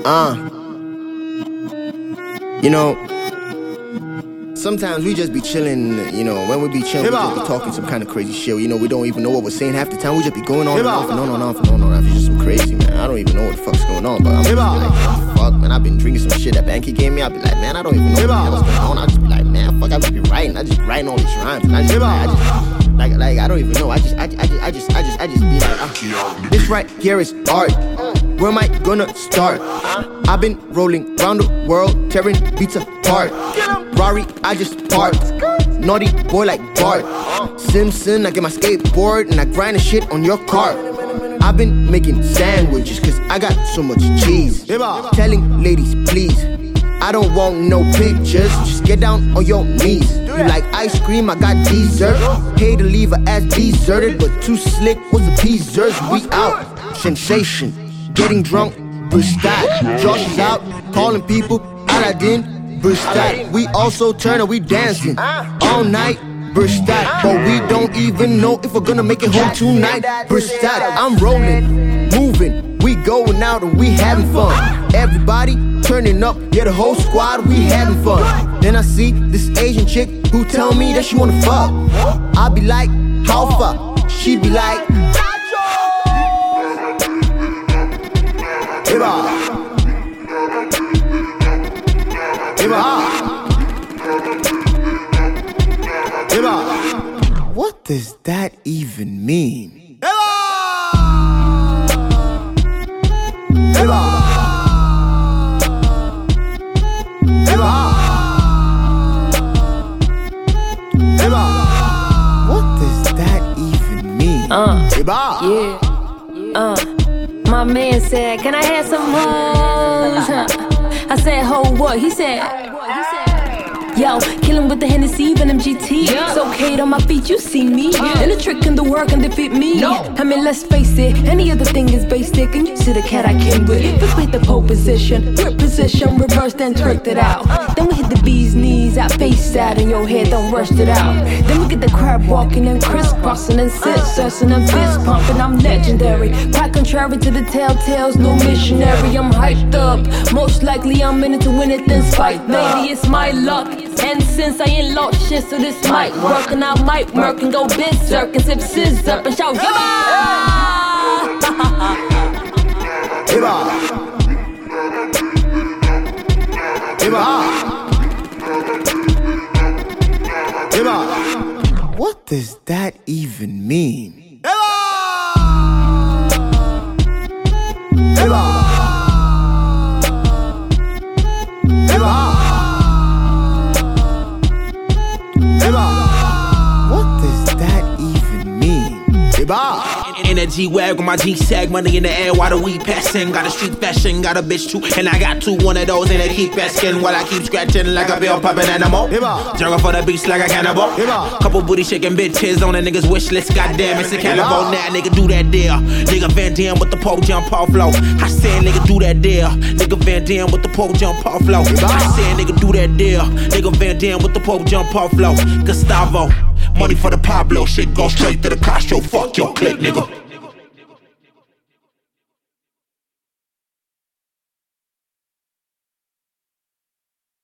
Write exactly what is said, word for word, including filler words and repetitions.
Uh, you know, sometimes we just be chilling, you know, when we be chilling, we just be talking some kind of crazy shit. You know, we don't even know what we're saying half the time. We just be going on and off and on and off and on and off. It's just some crazy, man. I don't even know what the fuck's going on, but I'm just like, fuck, man. I've been drinking some shit that Banky gave me. I'll be like, man, I don't even know what's going on. I'll just be like, man, fuck, I just be writing. I just be writing all these rhymes. And I just, I just, like, like, I don't even know. I just, I, I just, I just, I just, I just be like, uh, this right here is art. Where am I gonna start? I've been rolling round the world, tearing beats apart. Rari, I just parked. Naughty boy like Bart. Simpson, I get my skateboard and I grind the shit on your car. I've been making sandwiches cause I got so much cheese. Telling ladies please, I don't want no pictures, just get down on your knees. You like ice cream, I got dessert. Hate to leave her ass deserted, but too slick was the P-Zers. We out, sensation, getting drunk, Bristad. Josh is out, calling people, Aladdin, Bristad. We also turn and we dancing, all night, Bristad. But we don't even know if we're gonna make it home tonight, Bristad. I'm rolling, moving, we going out and we having fun. Everybody turning up, yeah, the whole squad, we having fun. Then I see this Asian chick who tell me that she wanna fuck. I be like, how far? She be like, Eba, Eba, Eba. What does that even mean? Eba, Eba. What does that even mean? Uh, yeah. Uh, my man said, can I have some hoes? I said, ho, what? He said, yo, killin' with the Hennessy, Venom G T. Yeah. So Kate on my feet, you see me. Yeah. And the trick in the work can defeat me. No. I mean, let's face it, any other thing is basic. And you see the cat I came with. First we hit the pole position, grip position, reverse, then twerked it out. Then we hit the bee's knees, out face out in your head, don't rush it out. Then we get the crab walking and crisscrossing and scissors and fist pumping. I'm legendary, quite contrary to the telltales, no missionary. I'm hyped up, most likely I'm in it to win it, then spite. Maybe it's my luck. And since I ain't lost shit, so this might work. And I might murk and go berserk and sip scissors up and shout, Hiba! Hiba! Hiba! Hiba! What does that even mean? Hiba! Hiba! Hiba! What does that even mean? Energy wag with my G-Sag, money in the air while the weed passing. Got a street fashion, got a bitch too, and I got two, one of those, and they keep asking while I keep scratching like a bill popping animal. Jungle for the beats like a cannibal. Couple booty shaking bitches on a nigga's wish list. Goddamn, it's a cannibal. Now nigga do that deal. Nigga Van Damme with the pole jump off flow. I said nigga do that deal. Nigga Van Damme with the pole jump off flow. I said nigga do that deal. Nigga Van Damme with the pole jump off flow. Gustavo, money for the Pablo. Shit go straight to the Castro. Fuck your clique, nigga.